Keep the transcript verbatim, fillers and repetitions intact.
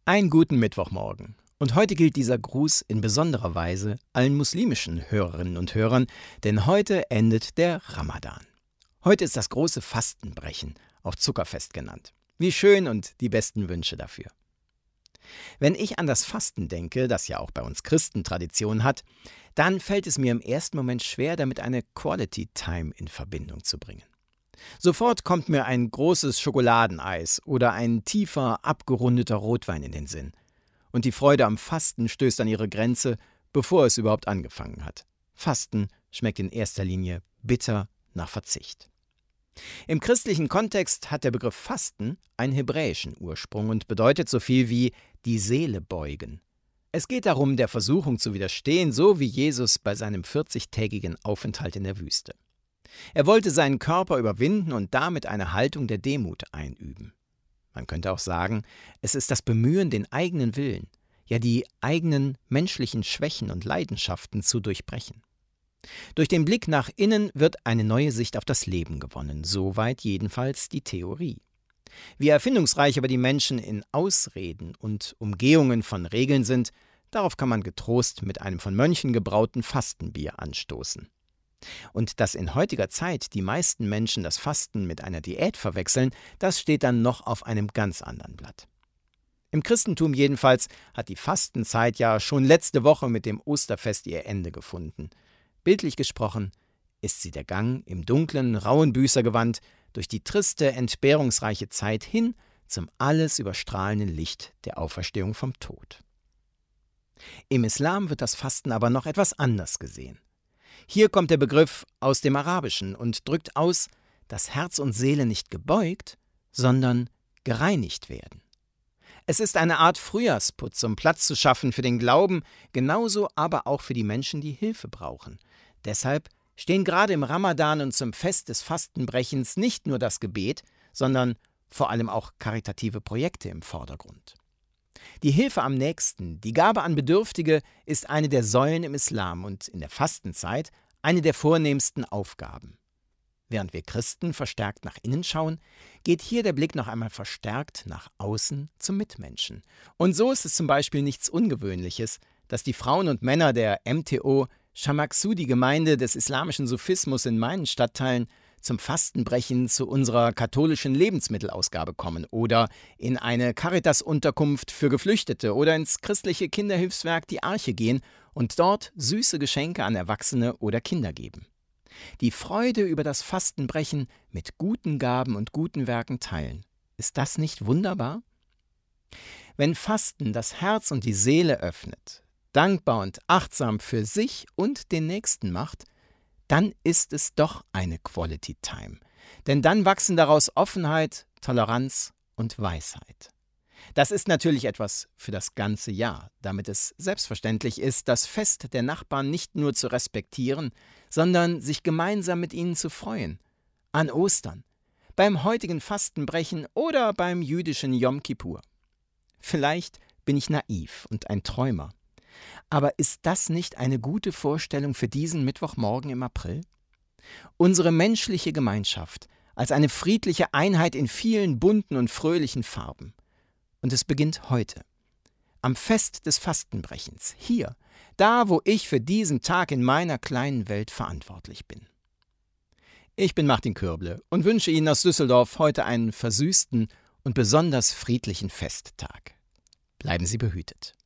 Einen guten Mittwochmorgen. Und heute gilt dieser Gruß in besonderer Weise allen muslimischen Hörerinnen und Hörern, denn heute endet der Ramadan. Heute ist das große Fastenbrechen, auch Zuckerfest genannt. Wie schön und die besten Wünsche dafür. Wenn ich an das Fasten denke, das ja auch bei uns Christen Tradition hat, dann fällt es mir im ersten Moment schwer, damit eine Quality Time in Verbindung zu bringen. Sofort kommt mir ein großes Schokoladeneis oder ein tiefer, abgerundeter Rotwein in den Sinn. Und die Freude am Fasten stößt an ihre Grenze, bevor es überhaupt angefangen hat. Fasten schmeckt in erster Linie bitter nach Verzicht. Im christlichen Kontext hat der Begriff Fasten einen hebräischen Ursprung und bedeutet so viel wie die Seele beugen. Es geht darum, der Versuchung zu widerstehen, so wie Jesus bei seinem vierzigtägigen Aufenthalt in der Wüste. Er wollte seinen Körper überwinden und damit eine Haltung der Demut einüben. Man könnte auch sagen, es ist das Bemühen, den eigenen Willen, ja die eigenen menschlichen Schwächen und Leidenschaften zu durchbrechen. Durch den Blick nach innen wird eine neue Sicht auf das Leben gewonnen, soweit jedenfalls die Theorie. Wie erfindungsreich aber die Menschen in Ausreden und Umgehungen von Regeln sind, darauf kann man getrost mit einem von Mönchen gebrauten Fastenbier anstoßen. Und dass in heutiger Zeit die meisten Menschen das Fasten mit einer Diät verwechseln, das steht dann noch auf einem ganz anderen Blatt. Im Christentum jedenfalls hat die Fastenzeit ja schon letzte Woche mit dem Osterfest ihr Ende gefunden. Bildlich gesprochen ist sie der Gang im dunklen, rauen Büßergewand durch die triste, entbehrungsreiche Zeit hin zum alles überstrahlenden Licht der Auferstehung vom Tod. Im Islam wird das Fasten aber noch etwas anders gesehen. Hier kommt der Begriff aus dem Arabischen und drückt aus, dass Herz und Seele nicht gebeugt, sondern gereinigt werden. Es ist eine Art Frühjahrsputz, um Platz zu schaffen für den Glauben, genauso aber auch für die Menschen, die Hilfe brauchen. Deshalb stehen gerade im Ramadan und zum Fest des Fastenbrechens nicht nur das Gebet, sondern vor allem auch karitative Projekte im Vordergrund. Die Hilfe am Nächsten, die Gabe an Bedürftige, ist eine der Säulen im Islam und in der Fastenzeit eine der vornehmsten Aufgaben. Während wir Christen verstärkt nach innen schauen, geht hier der Blick noch einmal verstärkt nach außen zum Mitmenschen. Und so ist es zum Beispiel nichts Ungewöhnliches, dass die Frauen und Männer der M T O Chamaksudi-Gemeinde des islamischen Sufismus in meinen Stadtteilen zum Fastenbrechen zu unserer katholischen Lebensmittelausgabe kommen oder in eine Caritas-Unterkunft für Geflüchtete oder ins christliche Kinderhilfswerk Die Arche gehen und dort süße Geschenke an Erwachsene oder Kinder geben. Die Freude über das Fastenbrechen mit guten Gaben und guten Werken teilen. Ist das nicht wunderbar? Wenn Fasten das Herz und die Seele öffnet, dankbar und achtsam für sich und den Nächsten macht, dann ist es doch eine Quality Time. Denn dann wachsen daraus Offenheit, Toleranz und Weisheit. Das ist natürlich etwas für das ganze Jahr, damit es selbstverständlich ist, das Fest der Nachbarn nicht nur zu respektieren, sondern sich gemeinsam mit ihnen zu freuen. An Ostern, beim heutigen Fastenbrechen oder beim jüdischen Yom Kippur. Vielleicht bin ich naiv und ein Träumer. Aber ist das nicht eine gute Vorstellung für diesen Mittwochmorgen im April? Unsere menschliche Gemeinschaft als eine friedliche Einheit in vielen bunten und fröhlichen Farben. Und es beginnt heute, am Fest des Fastenbrechens, hier, da wo ich für diesen Tag in meiner kleinen Welt verantwortlich bin. Ich bin Martin Kürble und wünsche Ihnen aus Düsseldorf heute einen versüßten und besonders friedlichen Festtag. Bleiben Sie behütet.